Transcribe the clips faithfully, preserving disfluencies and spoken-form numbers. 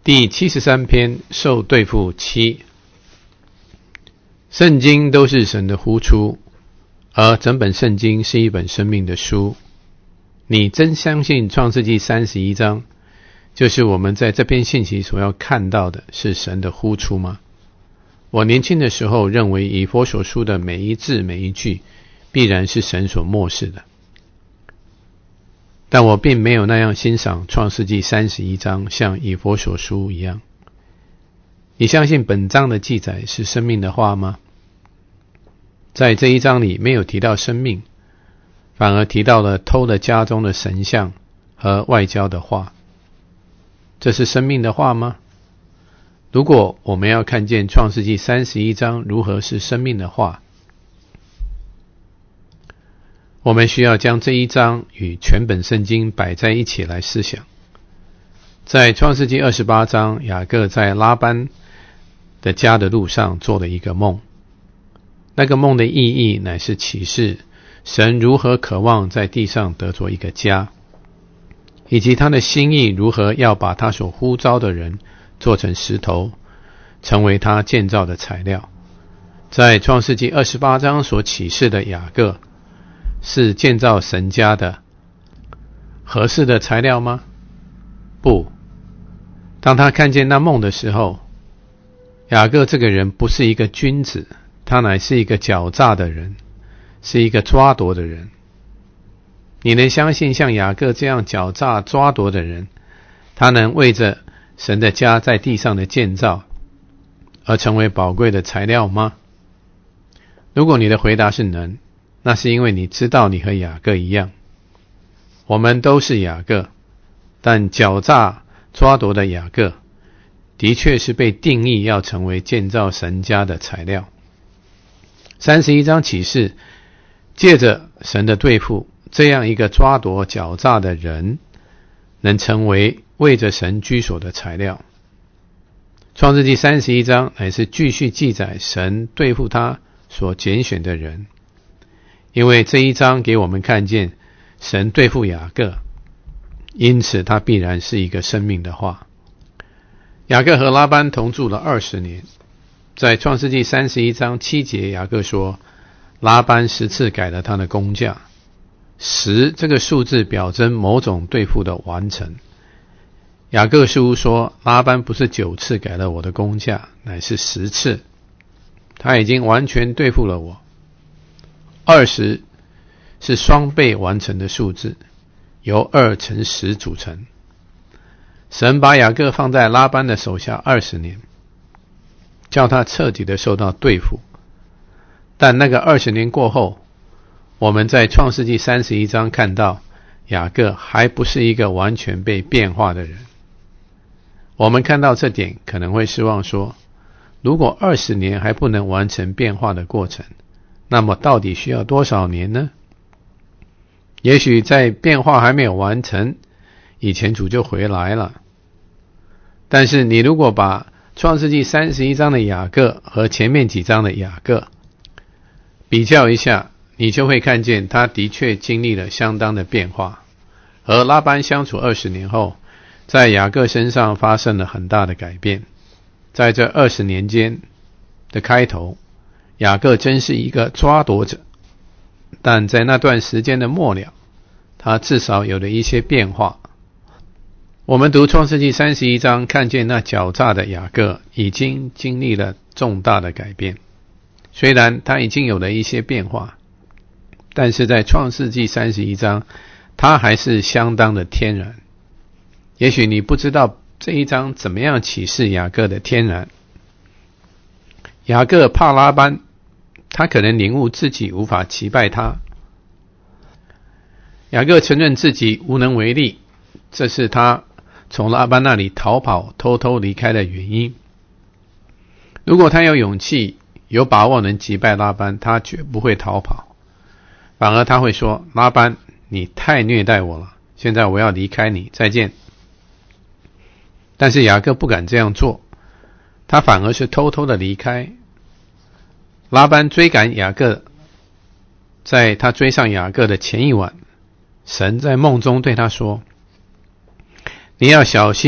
第七十三篇受对付七。圣经都是神的呼出，而整本圣经是一本生命的书。你真相信创世纪三十一章就是我们在这篇信息所要看到的是神的呼出吗？我年轻的时候认为以弗所书的每一字每一句必然是神所默示的，但我并没有那样欣赏创世纪三十一章像以弗所书一样。你相信本章的记载是生命的话吗？在这一章里没有提到生命，反而提到了偷了家中的神像和外交的话。这是生命的话吗？如果我们要看见创世纪三十一章如何是生命的话，我们需要将这一章与全本圣经摆在一起来思想。在创世纪二十八章，雅各在拉班的家的路上做了一个梦，那个梦的意义乃是启示神如何渴望在地上得着一个家，以及他的心意如何要把他所呼召的人做成石头，成为他建造的材料。在创世纪二十八章所启示的雅各是建造神家的合适的材料吗？不。当他看见那梦的时候，雅各这个人不是一个君子，他乃是一个狡诈的人，是一个抓夺的人。你能相信像雅各这样狡诈抓夺的人，他能为着神的家在地上的建造而成为宝贵的材料吗？如果你的回答是能，那是因为你知道你和雅各一样，我们都是雅各，但狡诈抓夺的雅各的确是被定义要成为建造神家的材料。三十一章启示，借着神的对付，这样一个抓夺狡诈的人能成为为着神居所的材料。创世纪三十一章乃是继续记载神对付他所拣选的人，因为这一章给我们看见神对付雅各，因此他必然是一个生命的话。雅各和拉班同住了二十年，在创世纪三十一章七节，雅各说拉班十次改了他的工价。十这个数字表征某种对付的完成。雅各书说拉班不是九次改了我的工价，乃是十次，他已经完全对付了我。二十是双倍完成的数字，由二乘十组成。神把雅各放在拉班的手下二十年，叫他彻底的受到对付。但那个二十年过后，我们在创世纪三十一章看到雅各还不是一个完全被变化的人。我们看到这点可能会失望说，如果二十年还不能完成变化的过程，那么到底需要多少年呢？也许在变化还没有完成以前，主就回来了。但是你如果把创世纪三十一章的雅各和前面几章的雅各比较一下，你就会看见他的确经历了相当的变化。和拉班相处二十年后，在雅各身上发生了很大的改变。在这二十年间的开头，雅各真是一个抓夺者，但在那段时间的末了，他至少有了一些变化。我们读创世纪三十一章，看见那狡诈的雅各已经经历了重大的改变。虽然他已经有了一些变化，但是在创世纪三十一章，他还是相当的天然。也许你不知道这一章怎么样启示雅各的天然。雅各怕拉班，他可能领悟自己无法击败他。雅各承认自己无能为力，这是他从拉班那里逃跑偷偷离开的原因。如果他有勇气有把握能击败拉班，他绝不会逃跑，反而他会说，拉班你太虐待我了，现在我要离开你，再见。但是雅各不敢这样做，他反而是偷偷的离开。拉班追赶雅各，在他追上雅各的前一晚，神在梦中对他说，你要小心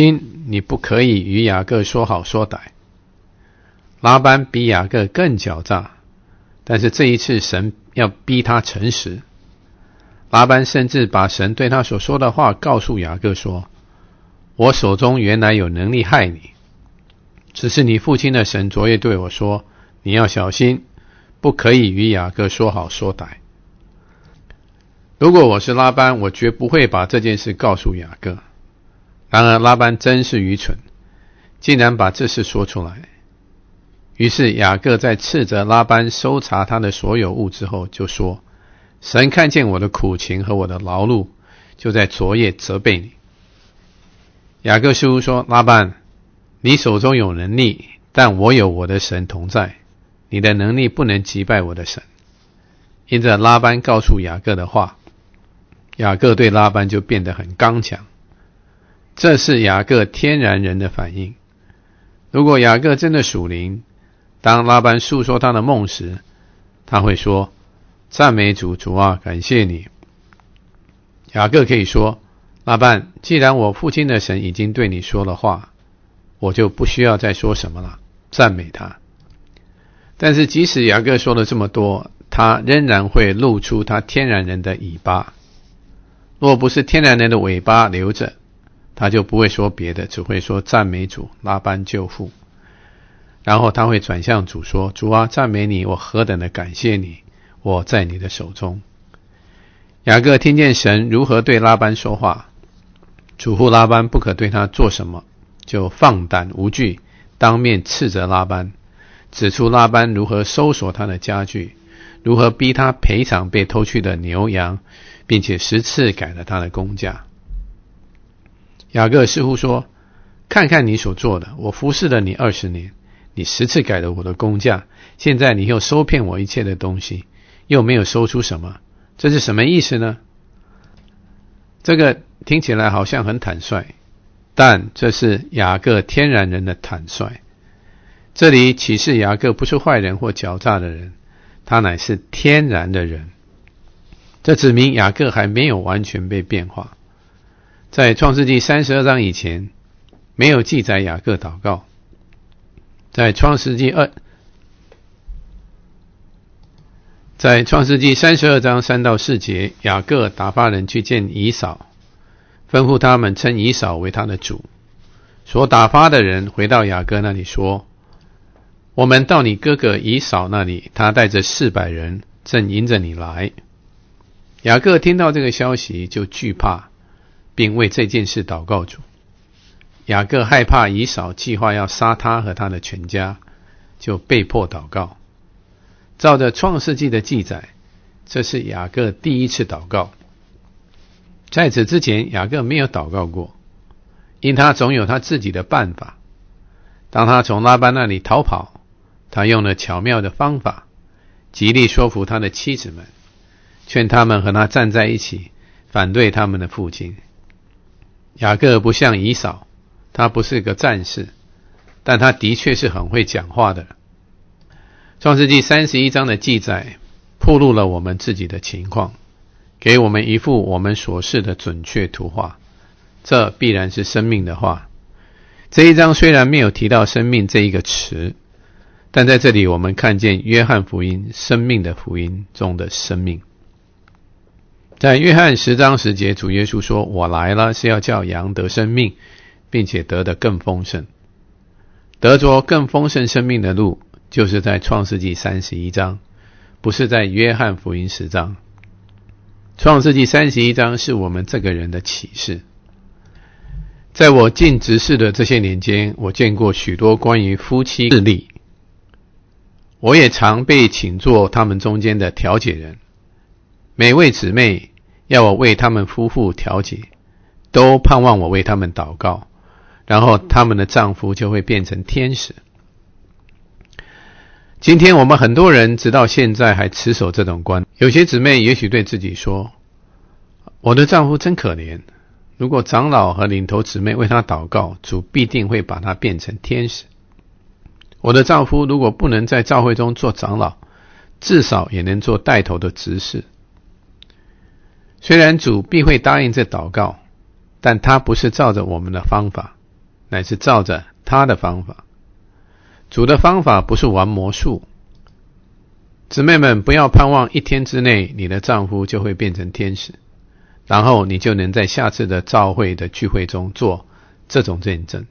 你不可以与雅各说好说歹。拉班比雅各更狡诈，但是这一次神要逼他诚实。拉班甚至把神对他所说的话告诉雅各说，我手中原来有能力害你，只是你父亲的神昨夜对我说，你要小心，不可以与雅各说好说歹。如果我是拉班，我绝不会把这件事告诉雅各。然而拉班真是愚蠢，竟然把这事说出来。于是雅各在斥责拉班搜查他的所有物之后，就说，神看见我的苦情和我的劳碌，就在昨夜责备你。雅各似乎说，拉班，你手中有能力，但我有我的神同在，你的能力不能击败我的神。因着拉班告诉雅各的话，雅各对拉班就变得很刚强。这是雅各天然人的反应。如果雅各真的属灵，当拉班诉说他的梦时，他会说，赞美主，主啊，感谢你。雅各可以说，拉班，既然我父亲的神已经对你说了话，我就不需要再说什么了，赞美他。但是即使雅各说了这么多，他仍然会露出他天然人的尾巴。若不是天然人的尾巴留着，他就不会说别的，只会说赞美主，拉班救父。然后他会转向主说，主啊，赞美你，我何等的感谢你，我在你的手中。雅各听见神如何对拉班说话，嘱咐拉班不可对他做什么，就放胆无惧，当面斥责拉班，指出拉班如何搜索他的家具，如何逼他赔偿被偷去的牛羊，并且十次改了他的工价。雅各似乎说，看看你所做的，我服侍了你二十年，你十次改了我的工价，现在你又收骗我一切的东西，又没有收出什么，这是什么意思呢？这个听起来好像很坦率，但这是雅各天然人的坦率。这里启示雅各不是坏人或狡诈的人，他乃是天然的人。这指明雅各还没有完全被变化。在创世纪三十二章以前，没有记载雅各祷告。在创世纪二，在创世纪三十二章三到四节，雅各打发人去见以扫，吩咐他们称以扫为他的主。所打发的人回到雅各那里说，我们到你哥哥以扫那里，他带着四百人正迎着你来。雅各听到这个消息就惧怕，并为这件事祷告主。雅各害怕以扫计划要杀他和他的全家，就被迫祷告。照着创世纪的记载，这是雅各第一次祷告。在此之前，雅各没有祷告过，因他总有他自己的办法。当他从拉班那里逃跑，他用了巧妙的方法，极力说服他的妻子们，劝他们和他站在一起，反对他们的父亲。雅各不像以扫，他不是个战士，但他的确是很会讲话的。创世纪三十一章的记载暴露了我们自己的情况，给我们一幅我们所示的准确图画，这必然是生命的话。这一章虽然没有提到生命这一个词，但在这里我们看见约翰福音生命的福音中的生命。在约翰十章十节，主耶稣说，我来了是要叫羊得生命，并且得得更丰盛。得着更丰盛生命的路，就是在创世纪三十一章，不是在约翰福音十章。创世纪三十一章是我们这个人的启示。在我进执事的这些年间，我见过许多关于夫妻事例，我也常被请做他们中间的调解人。每位姊妹要我为他们夫妇调解，都盼望我为他们祷告，然后他们的丈夫就会变成天使。今天我们很多人直到现在还持守这种观念。有些姊妹也许对自己说，我的丈夫真可怜，如果长老和领头姊妹为他祷告，主必定会把他变成天使。我的丈夫如果不能在教会中做长老，至少也能做带头的执事。虽然主必会答应这祷告，但他不是照着我们的方法， 乃是照着他的方法。主的方法不是玩魔术。姊妹们，不要盼望一天之内你的丈夫就会变成天使，然后你就能在下次的召会的聚会中做这种见证。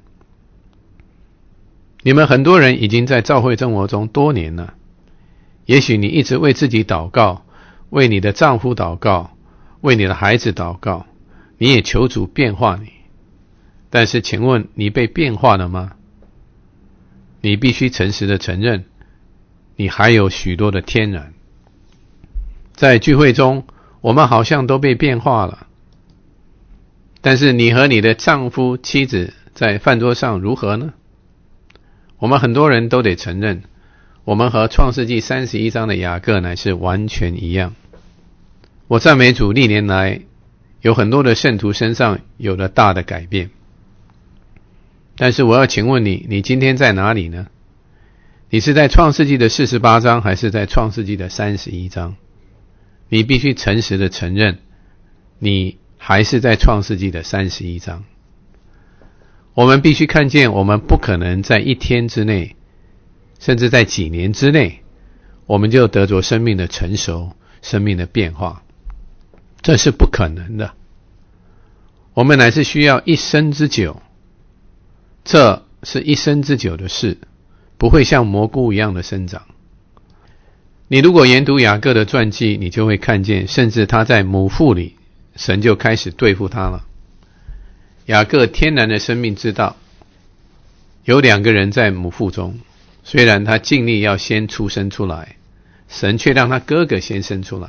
你们很多人已经在召会生活中多年了，也许你一直为自己祷告，为你的丈夫祷告，为你的孩子祷告，你也求主变化你。但是请问你被变化了吗？你必须诚实的承认，你还有许多的天然。在聚会中，我们好像都被变化了，但是你和你的丈夫、妻子在饭桌上如何呢？我们很多人都得承认，我们和创世纪三十一章的雅各乃是完全一样。我赞美主，历年来有很多的圣徒身上有了大的改变。但是我要请问你，你今天在哪里呢？你是在创世纪的四十八章，还是在创世纪的三十一章？你必须诚实的承认，你还是在创世纪的三十一章。我们必须看见，我们不可能在一天之内，甚至在几年之内，我们就得着生命的成熟，生命的变化。这是不可能的。我们乃是需要一生之久，这是一生之久的事，不会像蘑菇一样的生长。你如果研读雅各的传记，你就会看见，甚至他在母腹里，神就开始对付他了。雅各天然的生命知道，有两个人在母腹中，虽然他尽力要先出生出来，神却让他哥哥先生出来。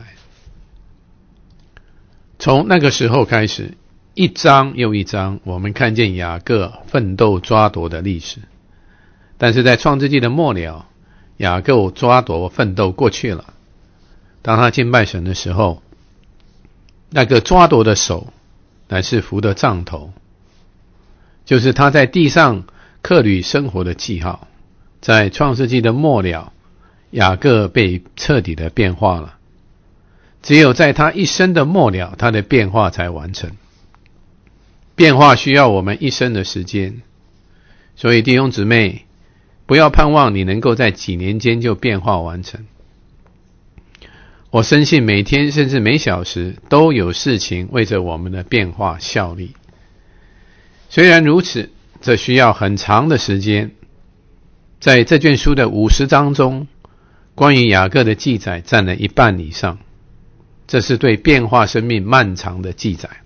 从那个时候开始，一章又一章，我们看见雅各奋斗抓夺的历史。但是在创世纪的末了，雅各抓夺奋斗过去了。当他敬拜神的时候，那个抓夺的手乃是扶的杖头，就是他在地上客旅生活的记号。在创世纪的末了，雅各被彻底的变化了。只有在他一生的末了，他的变化才完成。变化需要我们一生的时间，所以弟兄姊妹，不要盼望你能够在几年间就变化完成。我深信每天甚至每小时都有事情为着我们的变化效力。虽然如此，这需要很长的时间。在这卷书的五十章中，关于雅各的记载占了一半以上，这是对变化生命漫长的记载。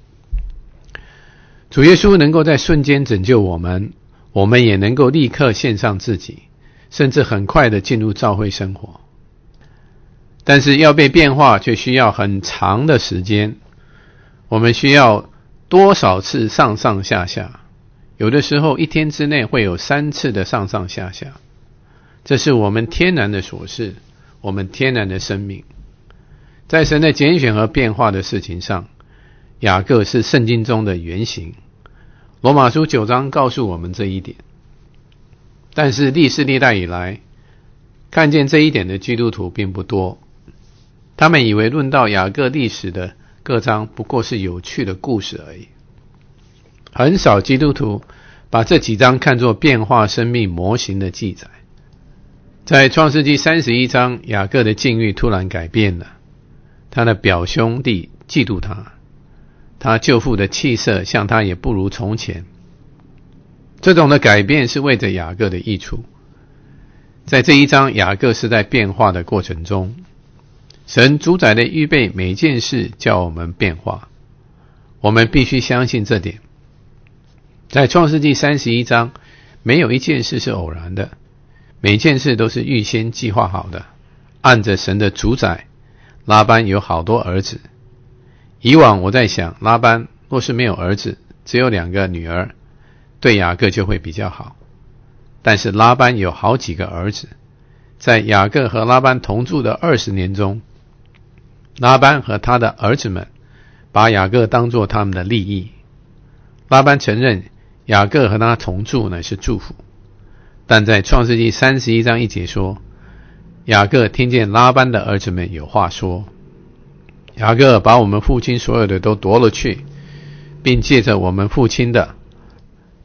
主耶稣能够在瞬间拯救我们，我们也能够立刻献上自己，甚至很快的进入教会生活。但是要被变化却需要很长的时间，我们需要多少次上上下下，有的时候一天之内会有三次的上上下下。这是我们天然的琐事，我们天然的生命。在神的拣选和变化的事情上，雅各是圣经中的原型。罗马书九章告诉我们这一点。但是历世历代以来，看见这一点的基督徒并不多。他们以为论到雅各历史的各章不过是有趣的故事而已。很少基督徒把这几章看作变化生命模型的记载。在创世纪三十一章，雅各的境遇突然改变了。他的表兄弟嫉妒他，他舅父的气色像他也不如从前。这种的改变是为着雅各的益处。在这一章，雅各是在变化的过程中，神主宰的预备每件事叫我们变化，我们必须相信这点。在创世纪三十一章，没有一件事是偶然的，每件事都是预先计划好的。按着神的主宰，拉班有好多儿子。以往我在想，拉班若是没有儿子，只有两个女儿，对雅各就会比较好。但是拉班有好几个儿子，在雅各和拉班同住的二十年中，拉班和他的儿子们把雅各当作他们的利益。拉班承认雅各和他同住乃是祝福，但在创世纪三十一章一节说，雅各听见拉班的儿子们有话说，雅各把我们父亲所有的都夺了去，并借着我们父亲的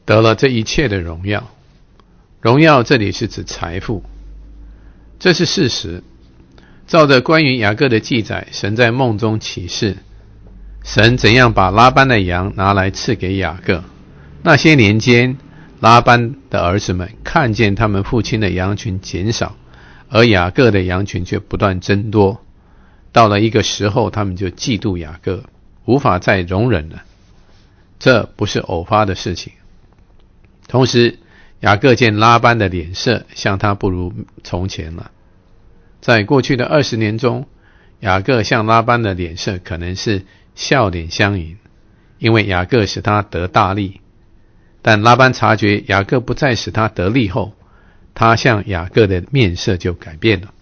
得了这一切的荣耀。荣耀这里是指财富，这是事实。照着关于雅各的记载，神在梦中启示，神怎样把拉班的羊拿来赐给雅各。那些年间，拉班的儿子们看见他们父亲的羊群减少，而雅各的羊群却不断增多。到了一个时候，他们就嫉妒雅各，无法再容忍了。这不是偶发的事情。同时，雅各见拉班的脸色像他不如从前了。在过去的二十年中，雅各向拉班的脸色可能是笑脸相迎，因为雅各使他得大利。但拉班察觉雅各不再使他得利后，他向雅各的面色就改变了。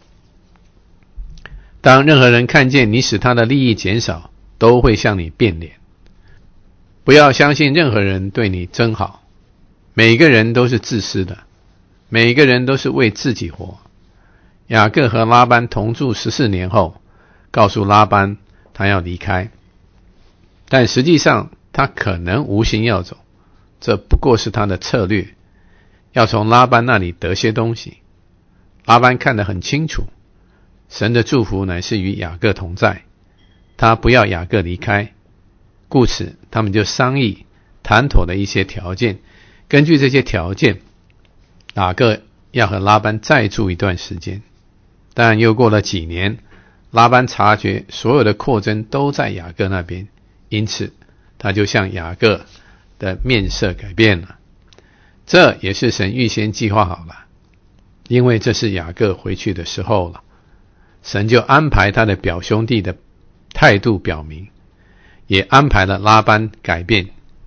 当任何人看见你使他的利益减少，都会向你变脸。不要相信任何人对你真好，每个人都是自私的，每个人都是为自己活。雅各和拉班同住十四年后，告诉拉班他要离开，但实际上他可能无心要走，这不过是他的策略，要从拉班那里得些东西。拉班看得很清楚，神的祝福乃是与雅各同在，他不要雅各离开，故此他们就商议谈妥了一些条件。根据这些条件，雅各要和拉班再住一段时间。但又过了几年，拉班察觉所有的扩增都在雅各那边，因此他就向雅各的面色改变了。这也是神预先计划好了，因为这是雅各回去的时候了，神就安排他的表兄弟的态度表明，也安排了拉班改变。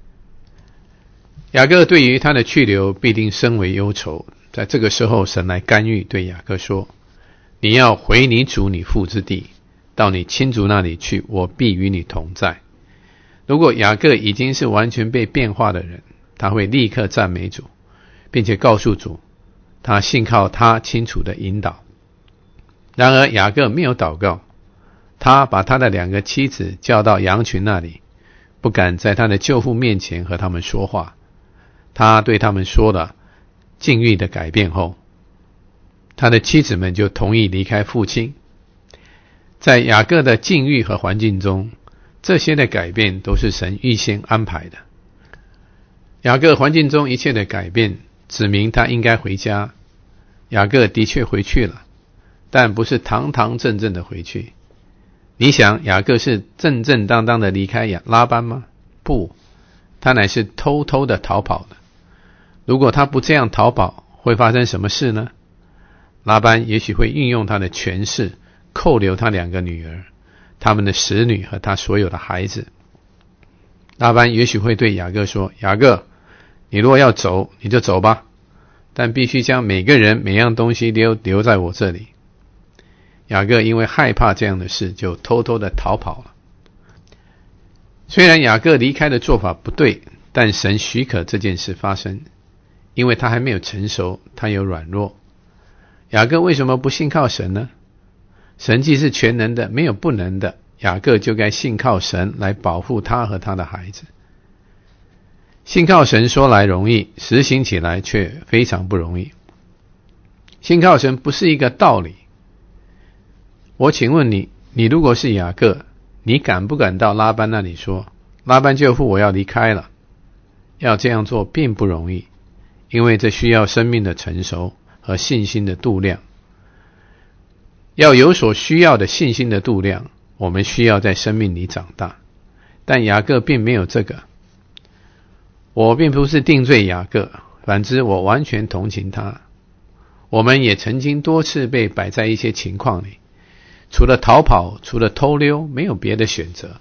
雅各对于他的去留必定深为忧愁，在这个时候神来干预，对雅各说，你要回你主你父之地，到你亲族那里去，我必与你同在。如果雅各已经是完全被变化的人，他会立刻赞美主，并且告诉主，他信靠他清楚的引导。然而雅各没有祷告，他把他的两个妻子叫到羊群那里，不敢在他的舅父面前和他们说话。他对他们说了境遇的改变后，他的妻子们就同意离开父亲。在雅各的境遇和环境中，这些的改变都是神预先安排的。雅各环境中一切的改变指明他应该回家。雅各的确回去了，但不是堂堂正正的回去。你想雅各是正正当当的离开拉班吗？不，他乃是偷偷的逃跑的。如果他不这样逃跑，会发生什么事呢？拉班也许会运用他的权势，扣留他两个女儿，他们的使女和他所有的孩子。拉班也许会对雅各说，雅各，你若要走，你就走吧，但必须将每个人每样东西留留在我这里。雅各因为害怕这样的事，就偷偷的逃跑了。虽然雅各离开的做法不对，但神许可这件事发生，因为他还没有成熟，他有软弱。雅各为什么不信靠神呢？神既是全能的，没有不能的，雅各就该信靠神来保护他和他的孩子。信靠神说来容易，实行起来却非常不容易。信靠神不是一个道理。我请问你，你如果是雅各，你敢不敢到拉班那里说，拉班舅父，我要离开了？要这样做并不容易，因为这需要生命的成熟和信心的度量。要有所需要的信心的度量，我们需要在生命里长大。但雅各并没有这个。我并不是定罪雅各，反之我完全同情他。我们也曾经多次被摆在一些情况里，除了逃跑，除了偷溜，没有别的选择。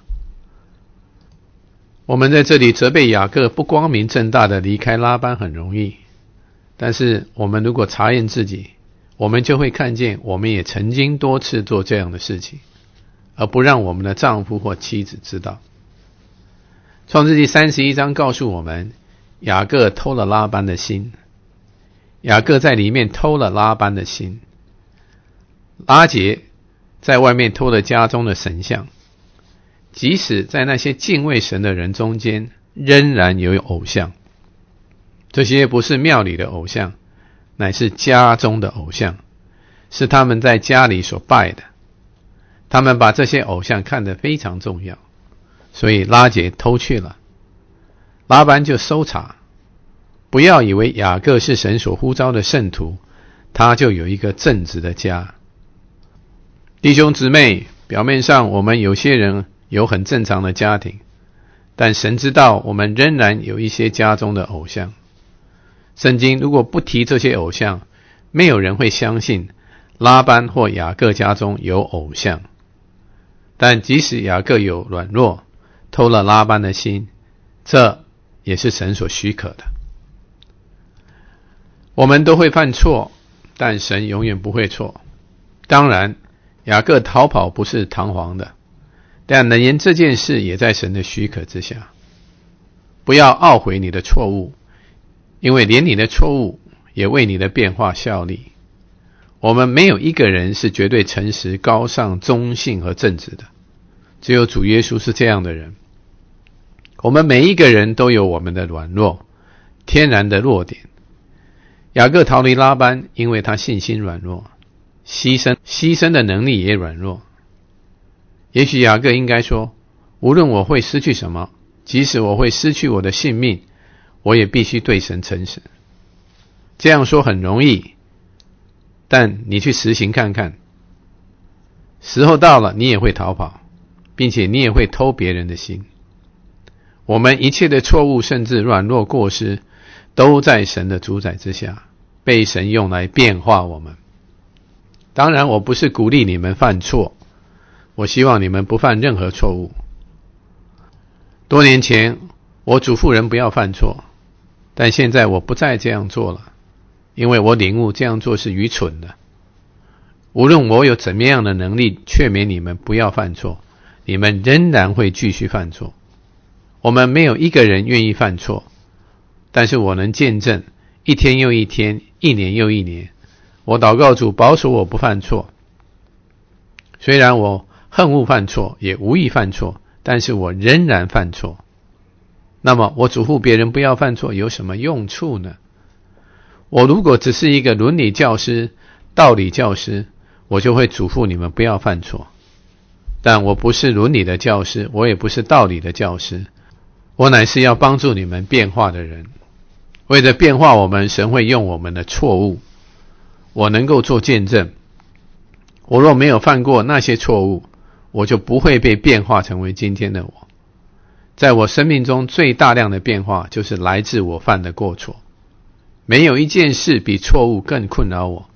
我们在这里责备雅各不光明正大的离开拉班很容易，但是我们如果查验自己，我们就会看见我们也曾经多次做这样的事情，而不让我们的丈夫或妻子知道。创世纪三十一章告诉我们，雅各偷了拉班的心。雅各在里面偷了拉班的心。拉结在外面偷了家中的神像。即使在那些敬畏神的人中间，仍然有偶像。 这些不是庙里的偶像，乃是家中的偶像，是他们在家里所拜的。他们把这些偶像看得非常重要，所以拉结偷去了。拉班就搜查，不要以为雅各是神所呼召的圣徒，他就有一个正直的家。弟兄姊妹，表面上我们有些人有很正常的家庭，但神知道我们仍然有一些家中的偶像。圣经如果不提这些偶像，没有人会相信拉班或雅各家中有偶像。但即使雅各有软弱，偷了拉班的心，这也是神所许可的。我们都会犯错，但神永远不会错。当然，雅各逃跑不是堂皇的，但能言这件事也在神的许可之下。不要懊悔你的错误，因为连你的错误也为你的变化效力。我们没有一个人是绝对诚实、高尚、忠信和正直的，只有主耶稣是这样的人。我们每一个人都有我们的软弱，天然的弱点。雅各逃离拉班，因为他信心软弱，牺牲牺牲的能力也软弱。也许雅各应该说，无论我会失去什么，即使我会失去我的性命，我也必须对神诚实。这样说很容易，但你去实行看看，时候到了，你也会逃跑，并且你也会偷别人的心。我们一切的错误，甚至软弱过失，都在神的主宰之下，被神用来变化我们。当然，我不是鼓励你们犯错，我希望你们不犯任何错误。多年前，我嘱咐人不要犯错，但现在我不再这样做了，因为我领悟这样做是愚蠢的。无论我有怎么样的能力劝勉你们不要犯错，你们仍然会继续犯错。我们没有一个人愿意犯错，但是我能见证，一天又一天，一年又一年，我祷告主保守我不犯错。虽然我恨恶犯错，也无意犯错，但是我仍然犯错。那么我嘱咐别人不要犯错有什么用处呢？我如果只是一个伦理教师、道理教师，我就会嘱咐你们不要犯错。但我不是伦理的教师，我也不是道理的教师，我乃是要帮助你们变化的人。为了变化我们，神会用我们的错误。我能够做见证，我若没有犯过那些错误，我就不会被变化成为今天的我。在我生命中最大量的变化，就是来自我犯的过错。没有一件事比错误更困扰我。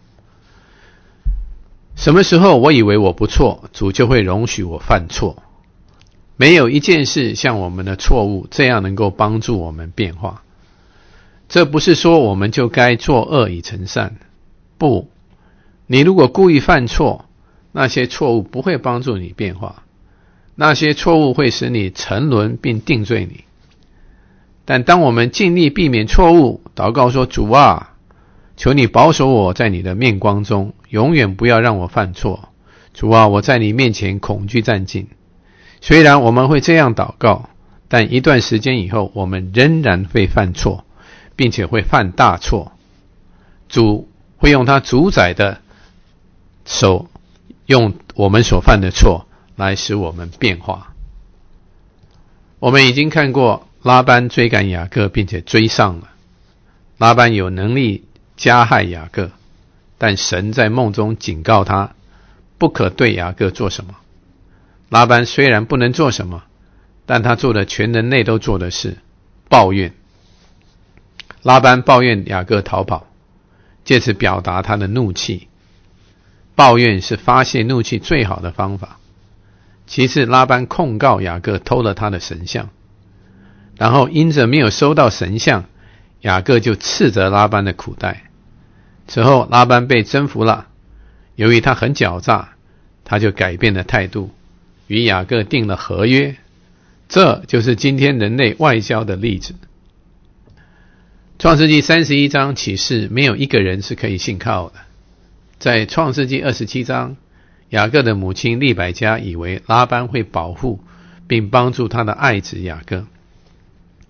什么时候我以为我不错，主就会容许我犯错。没有一件事像我们的错误这样能够帮助我们变化。这不是说我们就该作恶以成善，不，你如果故意犯错，那些错误不会帮助你变化，那些错误会使你沉沦并定罪你。但当我们尽力避免错误，祷告说，主啊，求你保守我在你的面光中，永远不要让我犯错。主啊，我在你面前恐惧战兢。虽然我们会这样祷告，但一段时间以后，我们仍然会犯错，并且会犯大错。主会用他主宰的手，用我们所犯的错来使我们变化。我们已经看过拉班追赶雅各，并且追上了。拉班有能力加害雅各，但神在梦中警告他，不可对雅各做什么。拉班虽然不能做什么，但他做了全人类都做的事，抱怨。拉班抱怨雅各逃跑，借此表达他的怒气。抱怨是发泄怒气最好的方法。其次，拉班控告雅各偷了他的神像，然后因着没有收到神像，雅各就斥责拉班的苦待。此后拉班被征服了，由于他很狡诈，他就改变了态度，与雅各订了合约。这就是今天人类外交的例子。创世纪三十一章启示，没有一个人是可以信靠的。在创世纪二十七章，雅各的母亲利百加以为拉班会保护并帮助他的爱子雅各，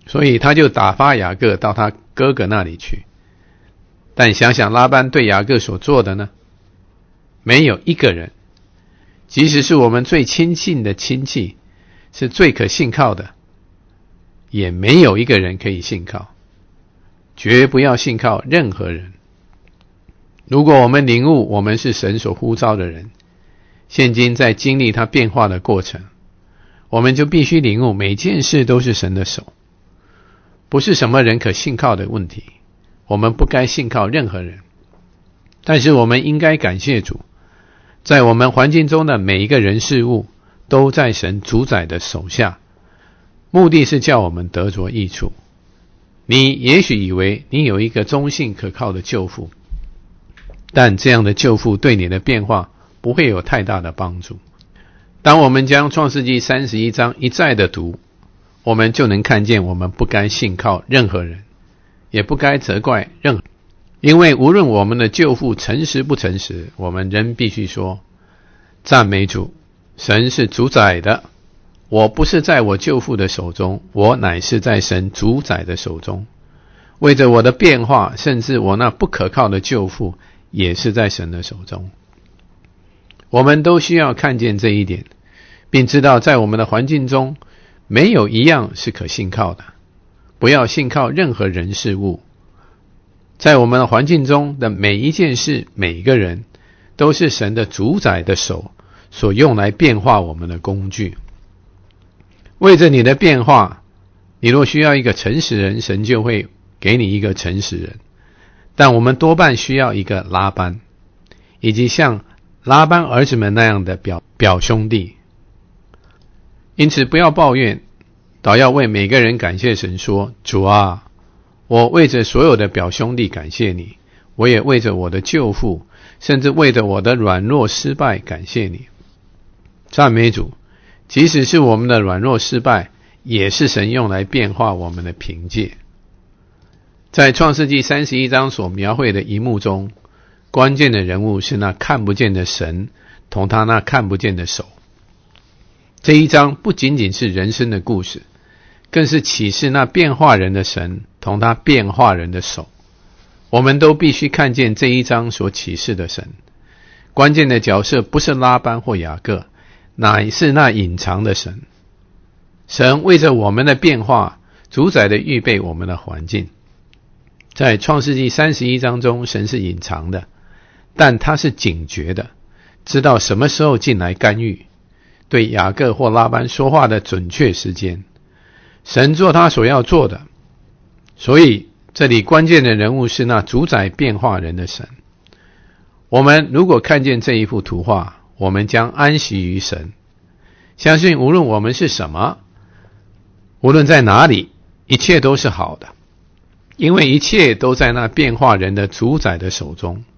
所以他就打发雅各到他哥哥那里去。但想想拉班对雅各所做的呢，没有一个人，即使是我们最亲近的亲戚，是最可信靠的，也没有一个人可以信靠。绝不要信靠任何人。如果我们领悟我们是神所呼召的人，现今在经历他变化的过程，我们就必须领悟每件事都是神的手，不是什么人可信靠的问题。我们不该信靠任何人，但是我们应该感谢主，在我们环境中的每一个人事物都在神主宰的手下，目的是叫我们得着益处。你也许以为你有一个忠信可靠的救父，但这样的救父对你的变化不会有太大的帮助。当我们将创世纪三十一章一再的读，我们就能看见我们不该信靠任何人，也不该责怪任何人，因为无论我们的救父诚实不诚实，我们仍必须说，赞美主，神是主宰的，我不是在我救父的手中，我乃是在神主宰的手中。为着我的变化，甚至我那不可靠的救父也是在神的手中。我们都需要看见这一点，并知道在我们的环境中没有一样是可信靠的。不要信靠任何人事物，在我们的环境中的每一件事，每一个人都是神的主宰的手所用来变化我们的工具。为着你的变化，你若需要一个诚实人，神就会给你一个诚实人。但我们多半需要一个拉班，以及像拉班儿子们那样的表表兄弟。因此不要抱怨，倒要为每个人感谢神说，主啊，我为着所有的表兄弟感谢你，我也为着我的救父，甚至为着我的软弱失败感谢你。赞美主，即使是我们的软弱失败，也是神用来变化我们的凭借。在创世纪三十一章所描绘的一幕中，关键的人物是那看不见的神同他那看不见的手。这一章不仅仅是人生的故事，更是启示那变化人的神同他变化人的手。我们都必须看见这一章所启示的神。关键的角色不是拉班或雅各，乃是那隐藏的神。神为着我们的变化，主宰的预备我们的环境。在创世纪三十一章中，神是隐藏的，但他是警觉的，知道什么时候进来干预，对雅各或拉班说话的准确时间。神做他所要做的，所以这里关键的人物是那主宰变化人的神。我们如果看见这一幅图画，我们将安息于神，相信无论我们是什么，无论在哪里，一切都是好的，因为一切都在那变化人的主宰的手中。